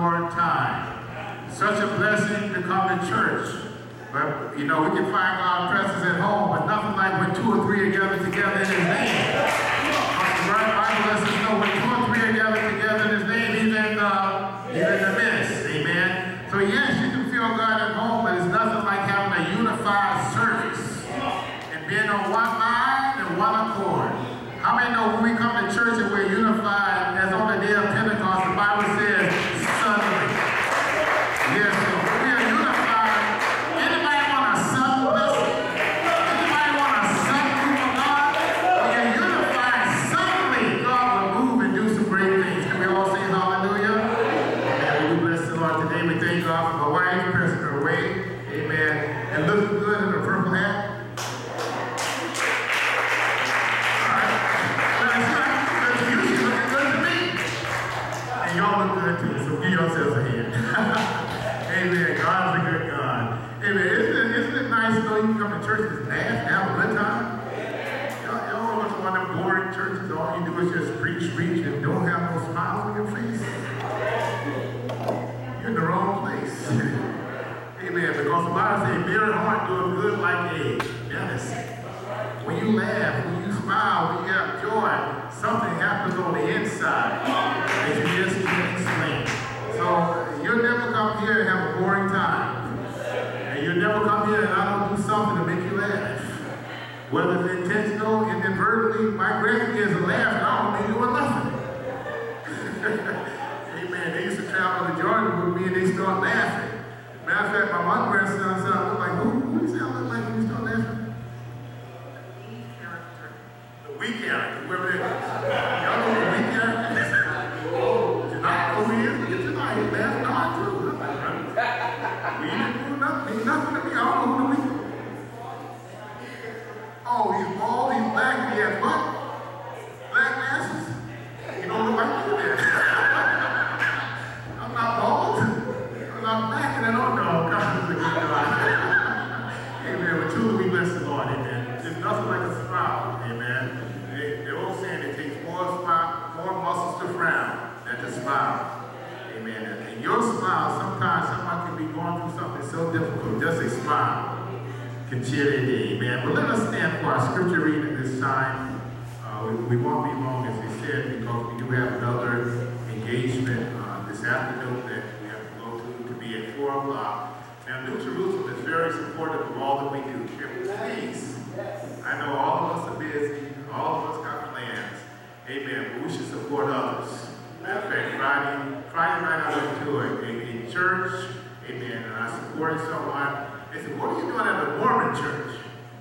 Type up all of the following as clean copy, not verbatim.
your time. Such a blessing to come to church. But, you know, we can find God's presence at home, but nothing like when 2 or 3 are gathered together in His name. The Bible lets us know when 2 or 3 are gathered together in His name, He's in the midst. Amen. So, yes, you can feel God at home, but it's nothing like having a unified service and being on one mind and one accord. How many know when we come to church and we're unified, as on the day of Pentecost, the Bible says, suddenly. Yes, so we are unified. Anybody want a sudden blessing? Anybody want a sudden move of God? When you're unified, suddenly God will move and do some great things. Can we all say hallelujah? Amen. We bless the Lord today. We thank God for my wife, pressing her way. Amen. And looking good in her purple hat. Y'all look good too, so give yourselves a hand. Amen. God's a good God. Amen. Isn't it nice to know you can come to church and laugh and have a good time? Y'all want one of them boring churches, all you do is just preach, and don't have no smiles on your face? You're in the wrong place. Amen. Because the Bible says, merry heart doing good like a medicine. When you laugh, when you smile, when you have joy, something happens on the inside that you just can't explain. So you'll never come here and have a boring time. And you'll never come here and I don't do something to make you laugh. Whether it's intentional, inadvertently, my grandkids are laughing, I don't be doing nothing. Amen. They used to travel to Jordan with me and they start laughing. Matter of fact, my one grandson said, I look like, who you sound like when you start laughing? Weak character, whoever it is. Y'all know the weak character is? Oh, tonight over here, get tonight, he's laughing hard too. We didn't do nothing, nothing to me. I don't know who the weak. Oh, he's bald, he's black, he has what? Black glasses? You don't look like you there. I'm not bald. I'm not black, and I don't know. God is a good God. Amen. But truly we bless the Lord, amen. There's nothing like a smile, amen. They're all saying it takes more muscles to frown than to smile. Amen. And your smile, sometimes someone can be going through something so difficult. Just a smile can cheer their day. Amen. But let us stand for our scripture reading this time. We won't be long, as we said, because we do have another engagement this afternoon that we have to go to be at 4 o'clock. Now, New Jerusalem is very supportive of all that we do. Please, I know all of us are busy. All of us got plans. Amen. But we should support others. Matter of fact, Friday night I went to a church. Amen. And I supported someone. They said, what are you doing at the Mormon church?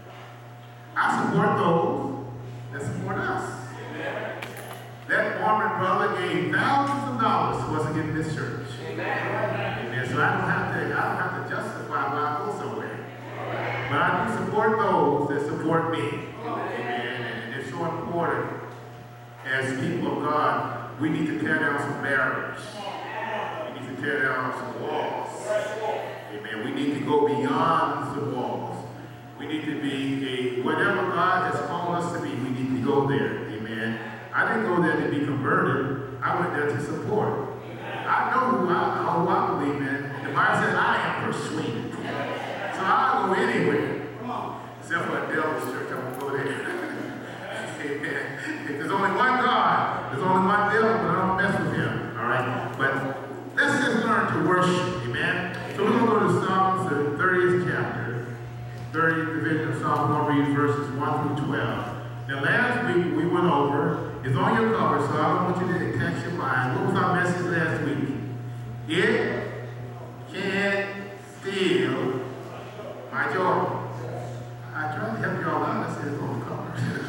I support those that support us. Amen. That Mormon brother gave thousands of dollars to us to get in this church. Amen. Amen. So I don't have to justify why I go somewhere. But I do support those that support me. Amen. So important as people of God, we need to tear down some barriers. We need to tear down some walls. Amen. We need to go beyond the walls. We need to be whatever God has called us to be, we need to go there. Amen. I didn't go there to be converted. I went there to support. I know who I believe in. The Bible says I am persuaded. So I'll go anywhere. Except for a devil's church, I won't go there. Amen. If there's only one God, there's only one devil, but I don't mess with him. All right? But let's just learn to worship. Amen. So we're going to go to Psalms, the 30th chapter, 30th division of Psalms. We're going to read verses 1 through 12. Now, last week we went over, it's on your cover, so I don't want you to catch your mind. What was our message last week? It can't steal my joy. I tried to help y'all out. I said it's on the cover.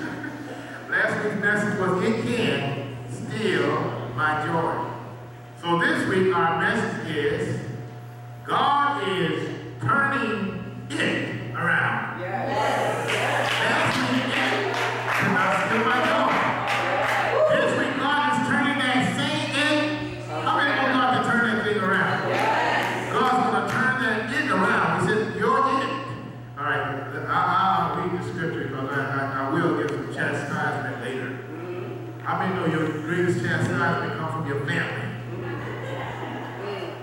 Last week's message was, it can steal my joy. So this week our message is, God is turning it around. Yes. Last week, it cannot steal my joy. This week, God is turning that same it. How many know God can turn that thing around? Yes. God's going to turn that it around. He said, you're it. All right, I'll read the scripture because I will get some chastisement later. How many know your greatest chastisement comes from your family?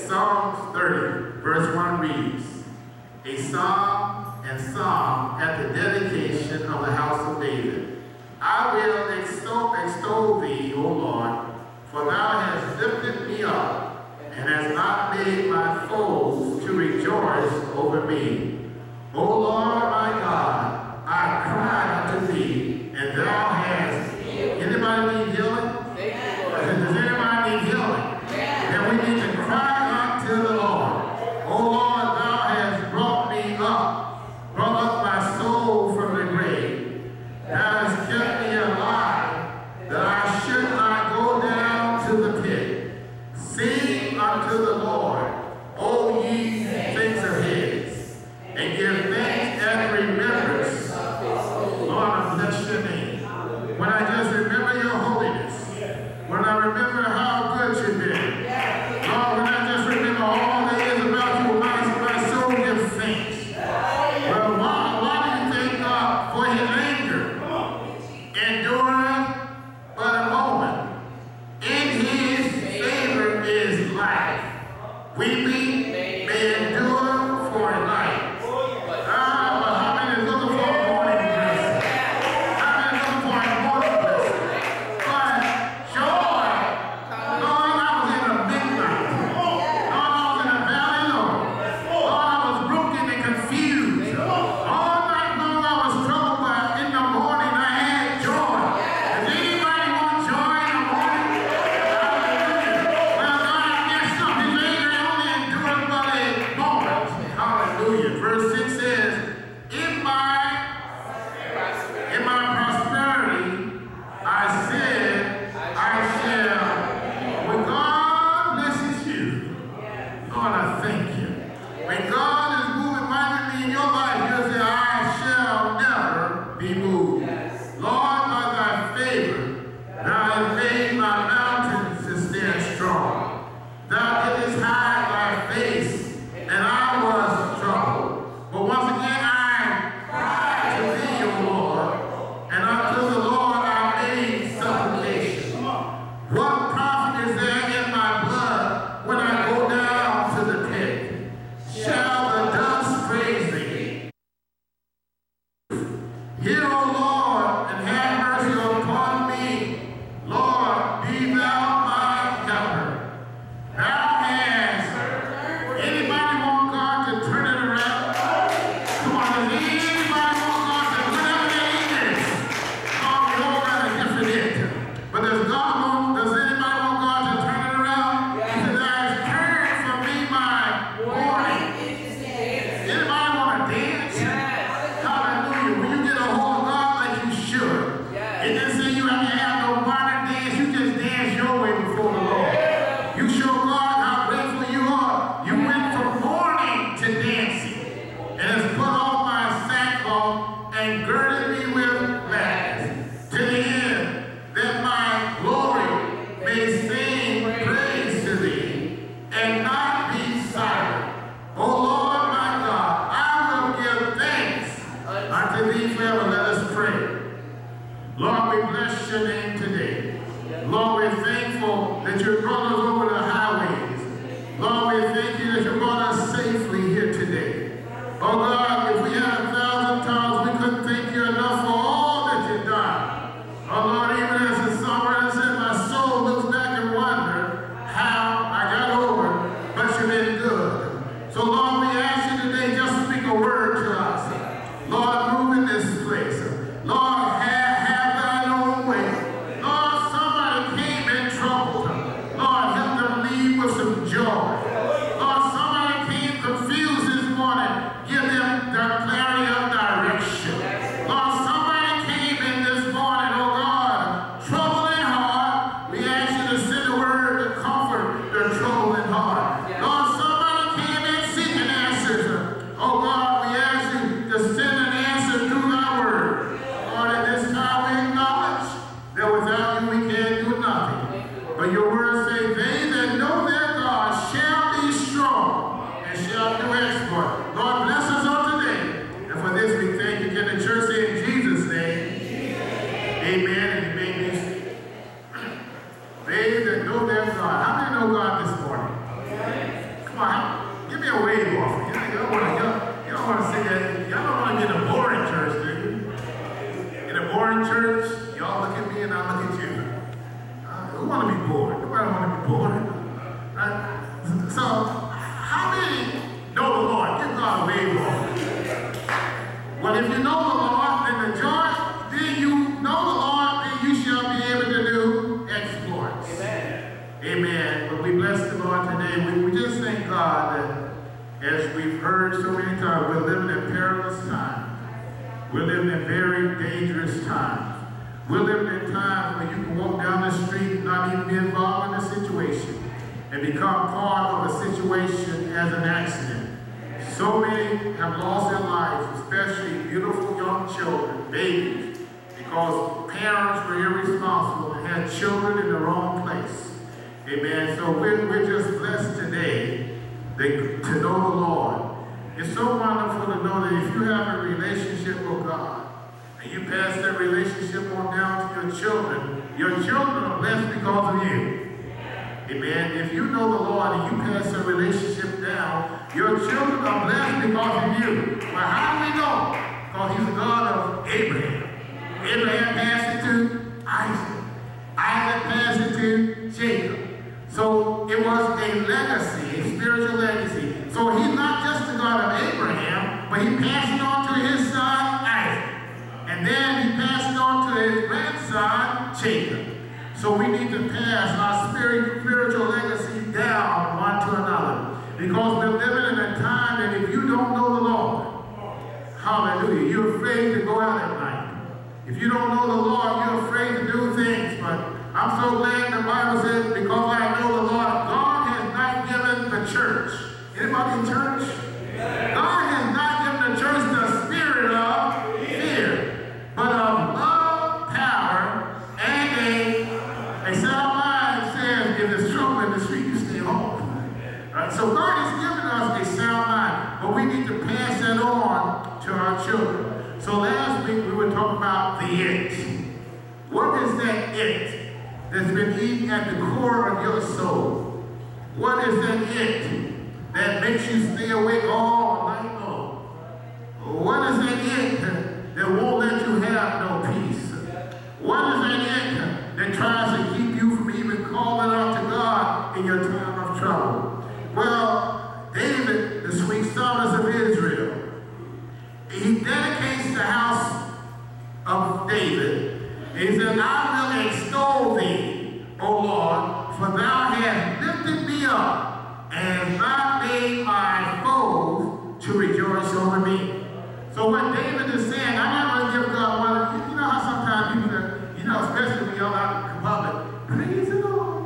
Psalms 30, verse 1 reads, a psalm and psalm at the dedication of the house of David. I will extol thee, O Lord, for thou hast lifted me up, and hast not made my foes to rejoice over me. O Lord my God, I cried unto thee, and thou hast. Anybody need healing? Does anybody need healing? Then we need to cry unto the Lord. O Lord, thou hast brought up my soul from the grave. Thou hast kept me alive, that I should not go down to the pit. Sing unto the Lord, O ye saints of his, and give thanks at remembrance. Lord, I bless your name. When I just remember your holiness, when I remember how good you've been, Lord, when I just remember all there is about you, my soul gives thanks. Well, why do you thank God for his anger? Enduring but a moment. In his favor is life. Weeping may endure for a night. How many is looking for a morning blessing? How many is looking for a morning blessing? But joy. Lord, I was in a midnight. Lord, I was in a valley low. Lord, I was broken and confused. All night long I was troubled, but in the morning I had joy. Does anybody want joy in the morning? Hallelujah. Well, God, I messed up. His anger only endured but a moment. Hallelujah. Verse 6 says, in my prosperity, I said, I shall. When God blesses you, Lord, I thank you. When God is moving mightily in your life, you'll say, I shall never be moved. Lord, by thy favor, thou hast made my mountains to stand strong. Thou didst hide thy face, and I was troubled. But once again I cried to thee, O Lord, and unto the Lord I made supplication. What profit is there in my blood when I go down to the pit? Shall the dust praise thee? Hear, O Lord, and have mercy upon me. Lord, be thou my helper. Thou hast. Anybody want God to turn it around? Come on, does anybody want God to, whatever that is? Oh, we all got a different it. But does anybody want God to turn it around? He said, thou hast turned from me my warning. Anybody want to dance? Hallelujah. When you get a hold of God like you should, it didn't say you have to have no modern dance. You just dance your way before the Lord. You show God how grateful you are. You went from mourning to dancing, and has put off my sackcloth and girded me with gladness, to the end that my glory may sing praise to thee, and not be silent. O Lord my God, I will give thanks unto thee forever. Let us pray. Lord, we bless your name today. Lord, we're thankful that you brought us over the highways. Lord, we thank you that you brought us safely here today. Oh God, if we had 1,000 tongues, we couldn't thank you enough for all that you've done. Oh Lord, even as the songwriter said, my soul looks back and wonders how I got over it, but you've been good. So Lord, we ask you today, just speak a word to us. Lord, move in this place. Lord, have thine own way. Lord, somebody came in trouble. Lord, help them leave with some joy. Lord, somebody came confused this morning. Give them the clarity of direction. Lord, somebody came in this morning, oh God, troubled in heart. We ask you to send a word to comfort their troubled in heart. Lord, somebody came in seeking answers. Oh God, we ask you to send an answer through thy word. Lord, at this time we acknowledge that without you we can't do nothing. But your word says, they that know their God shall be strong and shall do exploit. Lord, bless us on today. And for this we thank you. Can the church say in Jesus' name? Amen. And you may be seated. They that know their God. How many know God this morning? Come on, give me a wave off. Y'all don't want to say that. Y'all don't want to get a boring church, do you? In a boring church, y'all look at me and I look at you. Who want to be bored? Nobody want to be bored. Right? So, how many know the Lord? Give God a wave off. Well, if you know the Lord, then the joy, then you know the Lord, then you shall be able to do exploits. Amen. Amen. But we bless the Lord today. We just thank God that, as we've heard so many times, we're living in perilous times. We're living in very dangerous times. We're living in times where you can walk down the street and not even be involved in a situation and become part of a situation as an accident. So many have lost their lives, especially beautiful young children, babies, because parents were irresponsible and had children in the wrong place. Amen. So we're just blessed today to know the Lord. It's so wonderful to know that if you have a relationship with God and you pass that relationship on down to your children are blessed because of you. Amen. If you know the Lord and you pass a relationship down, your children are blessed because of you. Well, how do we know? Because he's the God of Abraham. Abraham passed it to Isaac. Isaac passed it to Jacob. So it was a legacy, a spiritual legacy. So he's not just the God of Abraham, but he passed it on to his son Isaac. And then he passed it on to his grandson Jacob. So we need to pass our spiritual legacy down one to another. Because we're living in a time that if you don't know the Lord, hallelujah, you're afraid to go out at night. If you don't know the Lord, you're afraid to do things. But I'm so glad the Bible says, because I know the Lord, God has not given the church. Anybody in church? God has not given the church the spirit of fear, but of love, power, and a sound mind. Says, if there's trouble in the street, you stay home. Right? So God has given us a sound mind, but we need to pass that on to our children. So last week we were talking about the it. What is that it that's been eating at the core of your soul? What is that it that makes you stay awake all night long? What is that it that won't let you have no peace? What is that it that tries to keep you from even calling out to God in your time of trouble? Well, David, the sweet psalmist of Israel, he dedicates the house of David. He said, I will extol thee, O Lord, for thou hast lifted me up and not made my foes to rejoice over me. So what David is saying, I'm not going to give God one. You know how sometimes people, especially when y'all out in public, praise the Lord.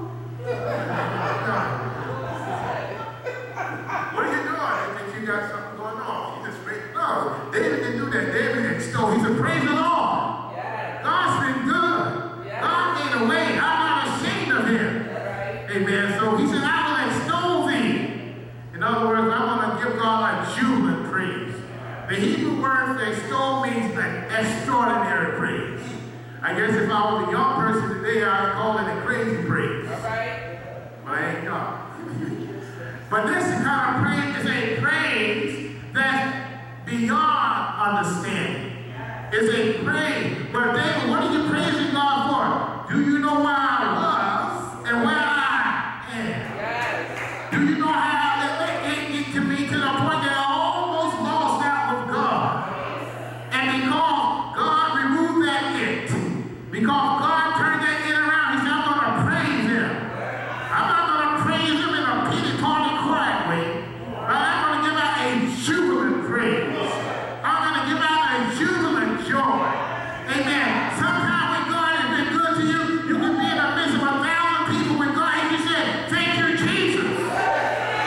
What are you doing? You think you got something going on? You just praise. No, David didn't do that. David extolled. He said, praise the Lord. Yes. God's been good. Yes. God made a way. I'm not ashamed of him. Right. Amen. So he said, I will extol thee. In other words, I want to give God a jubilant praise. The Hebrew word for extol means an extraordinary praise. I guess if I was a young person today, I'd call it a crazy praise. All right. But I ain't young. But this kind of praise is a praise that's beyond understanding. It's a praise. But David, what are you praising God for? Do you know where I was and where I am? Yes. Do you know how it can be to the point that I almost lost out with God? And because God removed that it, because God turned that it around, he said, I'm going to praise him. I'm not going to praise him in a pity party quiet way. But I'm going to give out a jubilant praise. I'm going to give out a jubilant joy. Amen. Sometimes when God has been good to you, you can be in the midst of 1,000 people with God and you say, thank you, Jesus.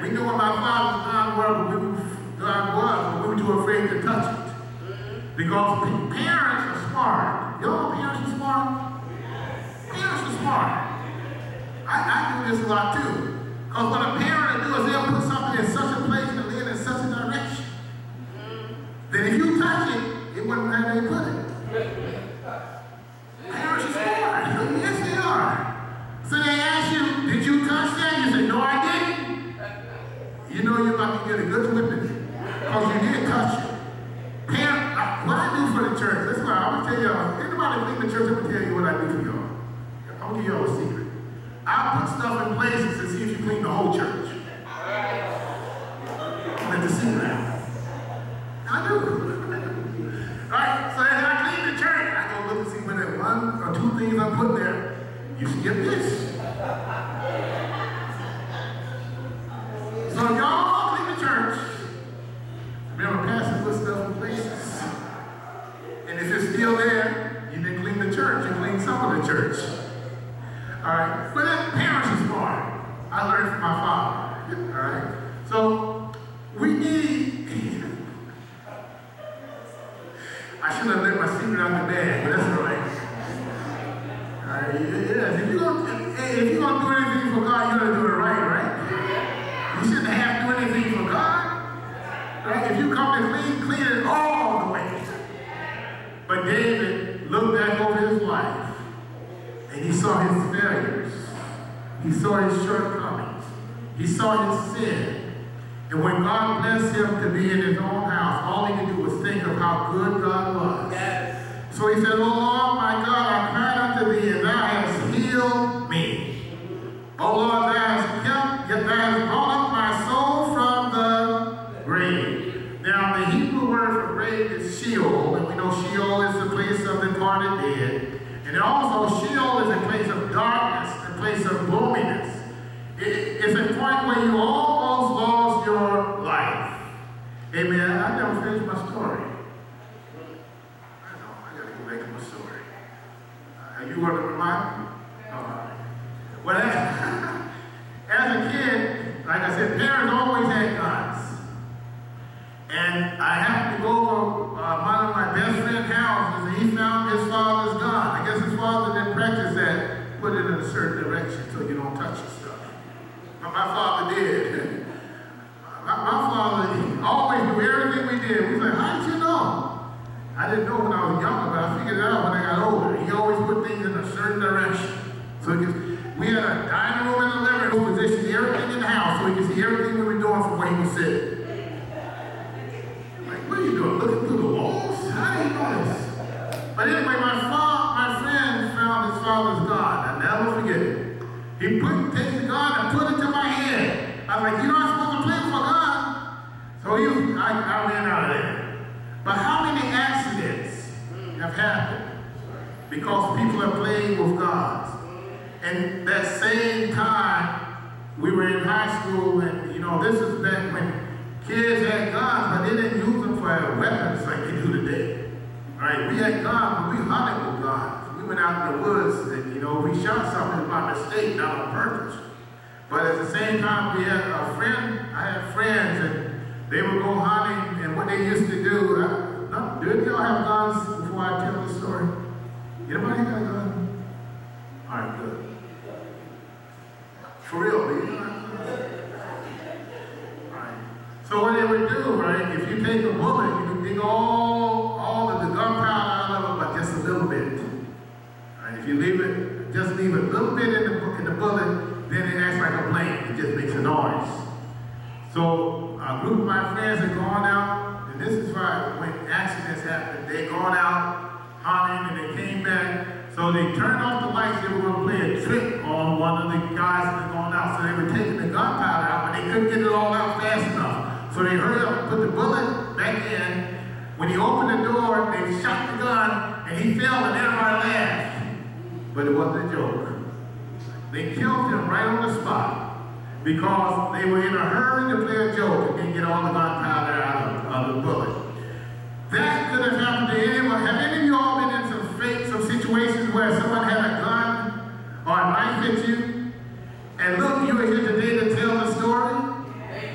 We knew what my father's God was, but we were too afraid to touch it. Because parents are smart. Y'all know parents are smart? Parents are smart. I do this a lot too. Because what a parent will do is they'll put something in such a place and lead in such a direction. That if you touch it, it wouldn't have any put it. Parents are smart. Yes, they are. So they ask you, did you touch that? You say, no, I didn't. You know you're about to get a good whipping because you did touch it. Parent, what I do for the church, that's why I'm going to tell y'all, anybody leave the church, I'm going to tell you what I do for y'all. I'm going to give y'all a secret. I put stuff in places to see if you clean the whole church. Let the secret out. I do. Alright, so as I clean the church, I go look and see when there one or two things I put there. You skip this. So y'all clean the church. Remember, Pastor put stuff in places. And if it's still there, you didn't clean the church, you cleaned some of the church. Alright, but then parents are smart. I learned from my father. Alright, so we need. I should have let my secret out the bag, but that's all right. Alright, yes. If you're gonna do anything for God, you're gonna do it right? You shouldn't have to do anything for God. Right? If you come to clean it all the way. But David looked back over his life and he saw his failures. He saw his shortcomings. He saw his sin. And when God blessed him to be in his own house, all he could do was think of how good God was. Yes. So he said, "Oh Lord, my God, I cried unto thee, and thou hast healed me. Oh Lord, thou hast brought up my soul from the grave." Now, the Hebrew word for grave is Sheol, and we know Sheol is the place of the departed dead. And also, Sheol is a place of darkness, a place of gloominess. It's a point where you almost lost your life. Amen. I never finished my story. I know, I got to go back to my story. You want to remind me? All right. Well, as a kid, like I said, parents always had guns. And I happened to go over one of my best friend's houses, and he found his father's gun. I guess his father didn't practice that, put it in a certain direction so you don't touch your stuff. But my father did. My father always knew everything we did. We was like, how did you know? I didn't know when I was younger, but I figured it out when I got older. He always put things in a certain direction. So we had a dining room and a living room, positioned everything in the house so he could see everything we were doing from where he was sitting. What are you doing? Looking through the walls? How do you know this? But anyway, my friend found his father's gun. I'll never forget it. He takes the gun and put it to my head. I was like, you're not supposed to play with my gun. So I ran out of there. But how many accidents have happened because people are playing with guns? And that same time, we were in high school, and this is back when kids had guns, but they didn't use them for weapons like they do today. Right? We had guns, but we hunted with guns. We went out in the woods and, we shot something by mistake, not on purpose. But at the same time, I had friends, and they would go hunting, and what they used to do, do y'all have guns before I tell the story? Anybody got a gun? All right, good. For real, do you have guns? So what they would do, right, if you take a bullet, you can dig all of the gunpowder out of it, but just a little bit. Right? If you just leave a little bit in the bullet, then it acts like a blank. It just makes a noise. So a group of my friends had gone out, and this is why when accidents happen, they gone out hunting and they came back. So they turned off the lights. They were going to play a trick on one of the guys that had gone out. So they were taking the gunpowder out, but they couldn't get it all out fast enough. So they hurried up and put the bullet back in. When he opened the door, they shot the gun, and he fell, and everybody laughed. But it wasn't a joke. They killed him right on the spot because they were in a hurry to play a joke and didn't get all the gunpowder out of the bullet. That could have happened to anyone. Have any of you all been in some situations where someone had a gun or a knife at you? And look, you are here today to tell the story.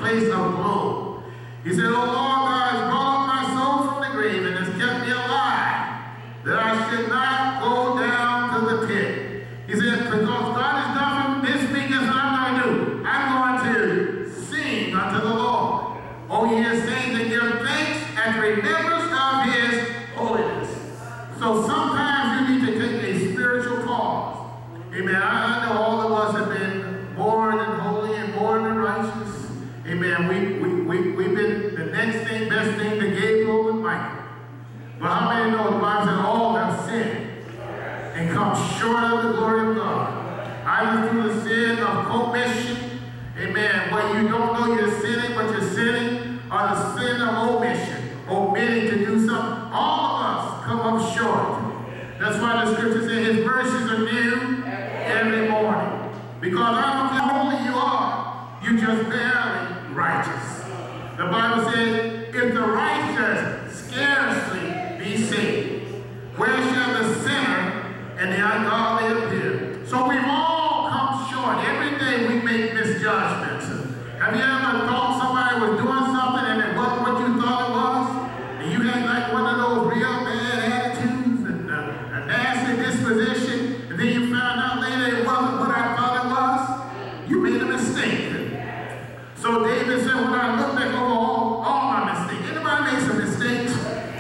place of gloom. He said, "O Lord God has brought up my soul from the grave and has kept me alive, that I should not go down to the pit." He said, because God has done this thing, that's what I'm going to do. I'm going to sing unto the Lord. Oh, he is saying to give thanks and remembrance of his holiness. So sometimes you need to take a spiritual pause. Amen. I know all of us have been born and holy and born and righteous. Amen. We've been the next thing, best thing to Gabriel and Michael. But how many know the Bible said all have sinned and come short of the glory of God? Either through the sin of commission, amen, where you don't know you're sinning, but you're sinning, or the sin of omission, omitting to do something. All of us come up short. That's why the scripture says his mercies are new every morning. Because I don't care how holy you are, you just barely righteous. The Bible says, if the righteous scarcely be saved, where shall the sinner and the ungodly appear? So we've all come short. Every day we make misjudgments. Have you ever thought somebody was doing something and it wasn't what you thought it was? And you had like one of those real bad attitudes and a nasty disposition, and then you found out later it wasn't what I thought it was? You made a mistake. So David said, when I look back over all my mistakes, anybody make some mistakes?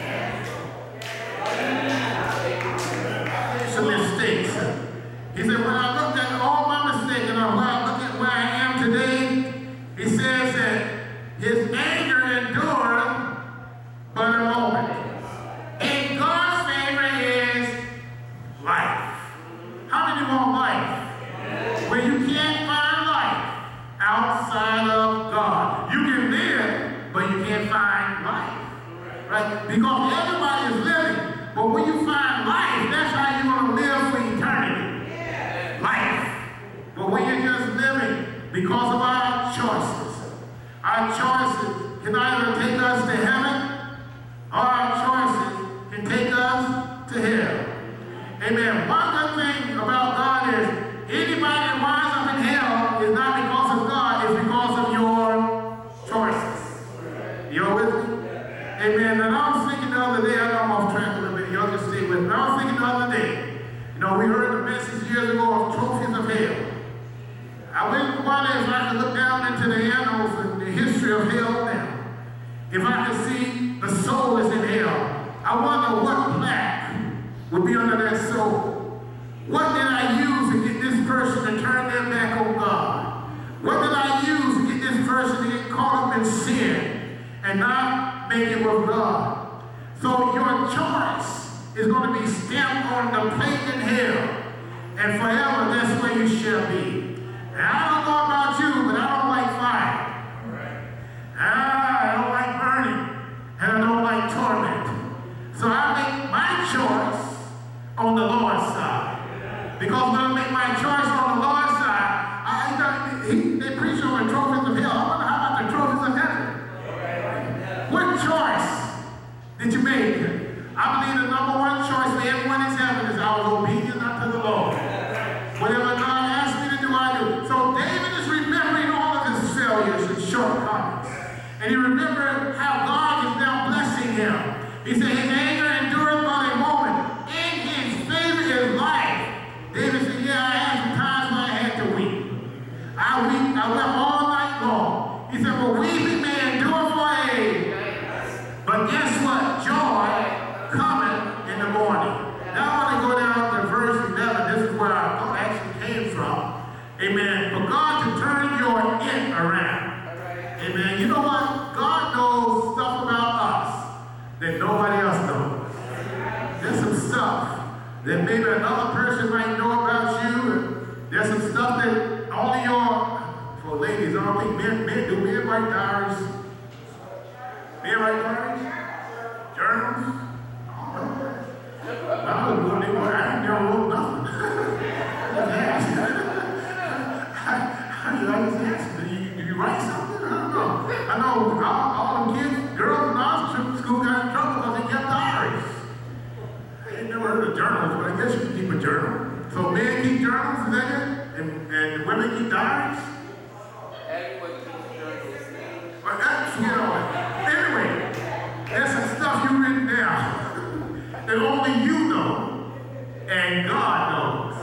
Some mistakes. He said, when I looked at all my mistakes and when I look at where I am today, he says that his anger endured but a moment. And God's favor is life. How many want life? Where you can't find life outside of God. You can live, but you can't find life. Right? Because everybody is living. But when you find life, that's how you're going to live for eternity. Life. But when you're just living because of our choices can either take us to heaven or our choices can take us to hell. Amen. One good thing about God is anybody that winds up in hell is not because of God, it's because of your choices. You're with me? Amen. And I was thinking the other day, I know I'm off track a little bit, y'all just stay with me. I was thinking the other day, we heard the message years ago of trophies of hell. I wouldn't wonder if I could look down into the annals and the history of hell now. If I could see the soul that's in hell, I wonder what plaque would be under that soul. What did I use to get this person to turn their back on God? What did I use to get this person to get caught up in sin and not make it with God? So your choice is going to be stamped on the plate in hell, and forever that's where you shall be. And I don't know about you, but I don't like fire. I don't like burning, and I don't like torment. So I make my choice on the Lord's side. Because when I make my choice on the Lord's side, they preach on the trophies of hell. I wonder how about the trophies of heaven? What choice did you make? I believe the number one choice for everyone in heaven is I was obedient unto the Lord. Whatever God asked me to do, I do. So David is remembering all of his failures and shortcomings. And he remembered how God is now blessing him. He said his anger endured but a moment. In his favor is life. David said, yeah, I had some times when I had to weep. I wept all night long. He said, well, weeping may endure for a night. But guess what? Joy coming in the morning. Now I want to go down to verse 11. This is where our thought actually came from. Amen. For God to turn your it around. Amen. You know what? God knows stuff about us that nobody else knows. There's some stuff that maybe another person might know about you. There's some stuff that only for ladies, I don't think men do. Men write diaries. Men write diaries? Journals? I was going anywhere. I ain't never wrote nothing. I just asked, do you write something? I don't know. I know all the kids, girls in our school got in trouble because they kept diaries. I ain't never heard of journals, but I guess you can keep a journal. So men keep journals, is that it? And women keep diaries? Everyone keeps journals now. that only you know and God knows.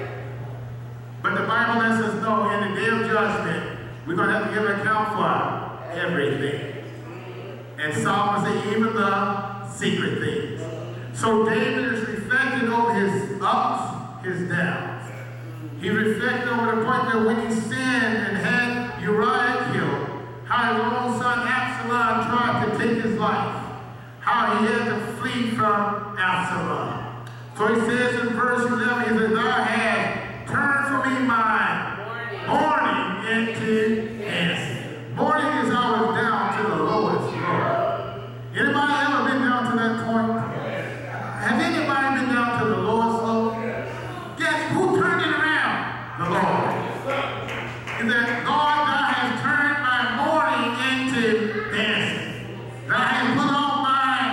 But the Bible lets us know in the day of judgment, we're going to have to give an account for everything. And Psalms say even the secret things. So David is reflecting over his ups, his downs. He reflected over the point that when he sinned and had Uriah killed, how his own son Absalom tried to take his life, how he had to flee from Absalom. So he says in verse 11, he says, thou hast turned from me my mourning into dancing. Mourning is always down to the lowest low. Anybody ever been down to that point? Has anybody been down to the lowest low? Guess who turned it around? The Lord. He said, Lord, thou hast turned my mourning into dancing. Thou hast put on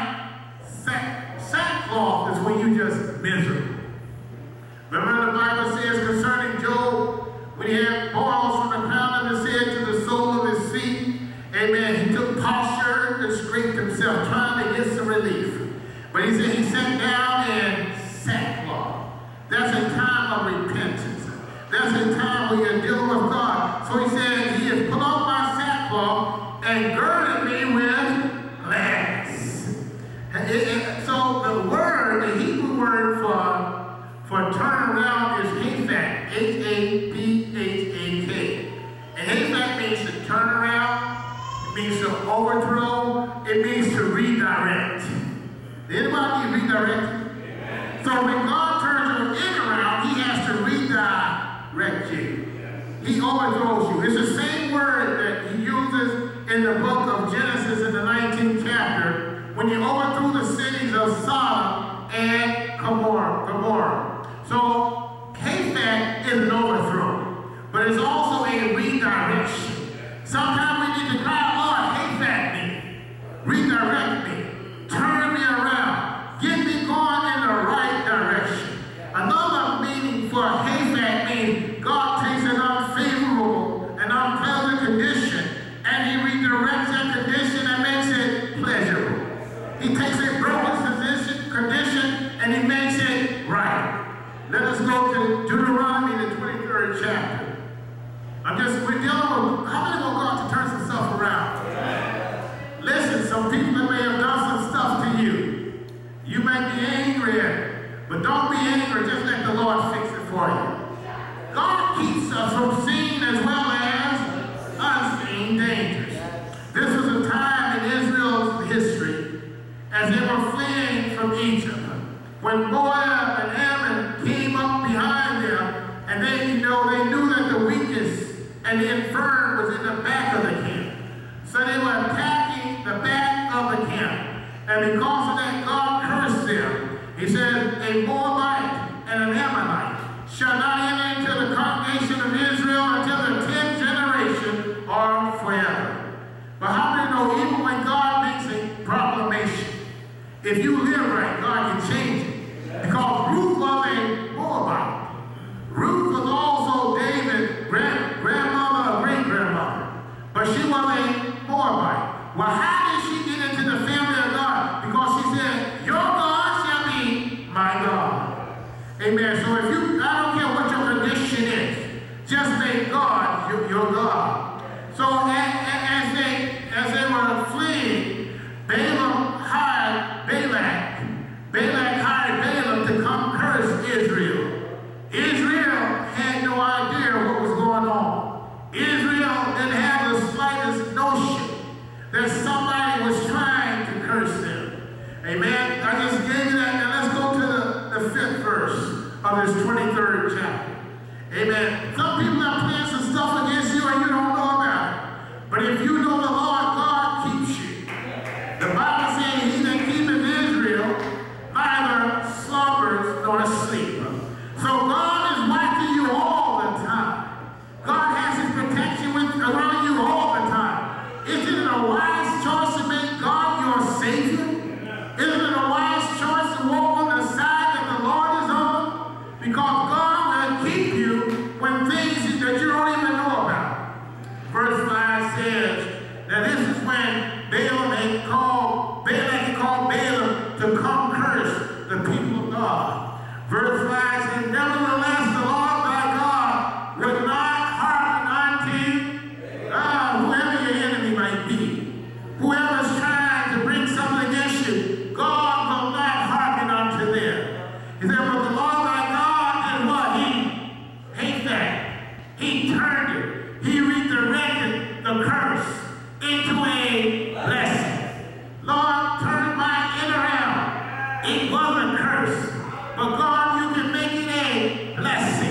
my sackcloth is when you just miserable. Remember the Bible says concerning Job, when he had boils from the crown of his head to the sole of his feet, amen, he took posture and scraped himself, trying to get some relief. But he said he sat down in sackcloth. That's a time of repentance. That's a time when you're dealing with God. So he said, he has put on my sackcloth and girded me with gladness. So the word, the Hebrew word for turn around is Haphak, H-A-P-H-A-K. And Haphak means to turn around, it means to overthrow, it means to redirect. Anybody need redirected? So when God turns your end around, he has to redirect you. He overthrows you. It's the same word that he uses in the book of Genesis in the 19th chapter when he overthrew the cities of Sodom and Gomorrah. So Haphak is an overthrow, but it's also a redirection. Sometimes we need to cry, Lord, Haphak me, redirect me, turn me around, get me going in the right direction. Another meaning for Haphak means God takes an unfavorable and unpleasant condition and he redirects that condition and makes it pleasurable. He takes a broken condition and he makes it right. Let us go to Deuteronomy, the 23rd chapter. We're dealing with, how many want God to turn some stuff around? Listen, some people that may have done some stuff to you. You may be angry at it, but don't be angry, just let the Lord fix it for you. God keeps us from seen as well as unseen dangers. This was a time in Israel's history as they were fleeing from Egypt. When Moab and Ammon came up behind them, and they knew that the weakest and the infirm was in the back of the camp. So they were attacking the back of the camp. And because of that, God cursed them. He said, a Moabite and an Ammonite shall not enter into the congregation of Israel until the 10th generation or forever. But how many know even when God makes a proclamation, if you live right, God can change it? Because Ruth was a Moabite. Ruth was also David's grandmother or great-grandmother. But she was a Moabite. Well, how did she get into the family of God? Because she said, your God shall be my God. Amen. So if you, I don't care what your condition is, just make God your God. So as they were fleeing, Balaam hired Balak. Balak hired Balaam to come curse Israel. Israel had no idea what was going on. Israel didn't have the slightest notion that somebody was trying to curse them. Amen. I just gave you that. Now let's go to the 5th verse of this 23rd chapter. Amen. Some people are playing some stuff against you and you don't know about it. But if you know the Lord, God keeps you. The Bible says he that keepeth Israel neither slumbers nor sleep. So God is watching you all the time. God has his protection around you all the time. Isn't it a wise choice to make God your Savior? Isn't it a wise choice to walk on the side that the Lord is on? Because God will keep you when things that you don't even know about. Verse 5 says that this is when Balak had called Balaam to come curse the people of God. Verse 5 says, nevertheless, the Lord thy God will not hearken unto whoever your enemy might be. Whoever's trying to bring something against you, God will not hearken unto them. He said, but the Lord thy God did what? He hated that. He turned it. He redirected the curse into a blessing. Lord, turn my end around. It was a curse. But God, you can make it a blessing.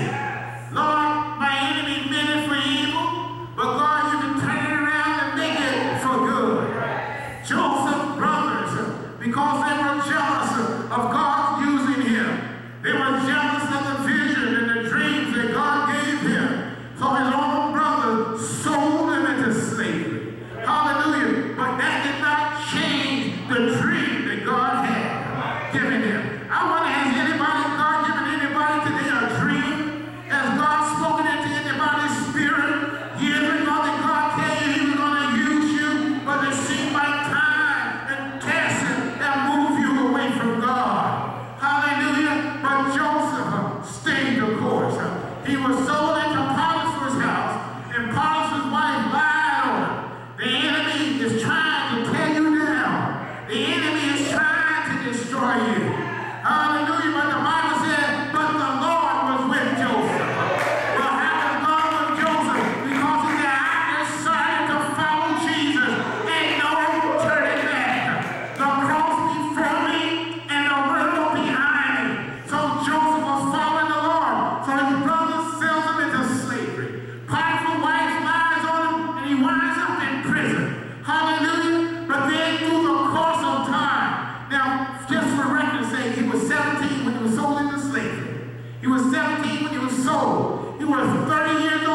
Lord, my enemy meant it for evil, but God, you can turn it around and make it for good. Joseph's brothers, because they were jealous of God using him, they were jealous of the vision and the dreams that God gave him. So his own brother sold him into slavery. Hallelujah. But that did not change the dream that God had given him. I wonder, has God given anybody today a dream? Has God spoken into anybody's spirit years ago that God tell you he was going to use you, but it seemed like time and testing that moved you away from God? Hallelujah. But Joseph stayed the course. He was sold into Potiphar's house, and Potiphar's wife lied on him. The enemy is trying to tear you down. The enemy is trying to destroy you. Hallelujah. But the Bible said, but the Lord was with Joseph. Well, how was God with Joseph? Because he said, I decided to follow Jesus and no turning back. The cross before me and the world behind me. So Joseph was following the Lord. So his brother sells him into slavery. Potiphar's wife lies on him and he winds up in prison. Hallelujah. But then through the course of time, now just for record's sake, he was 17 when he was sold into slavery. He was 17 when he was sold. He was 30 years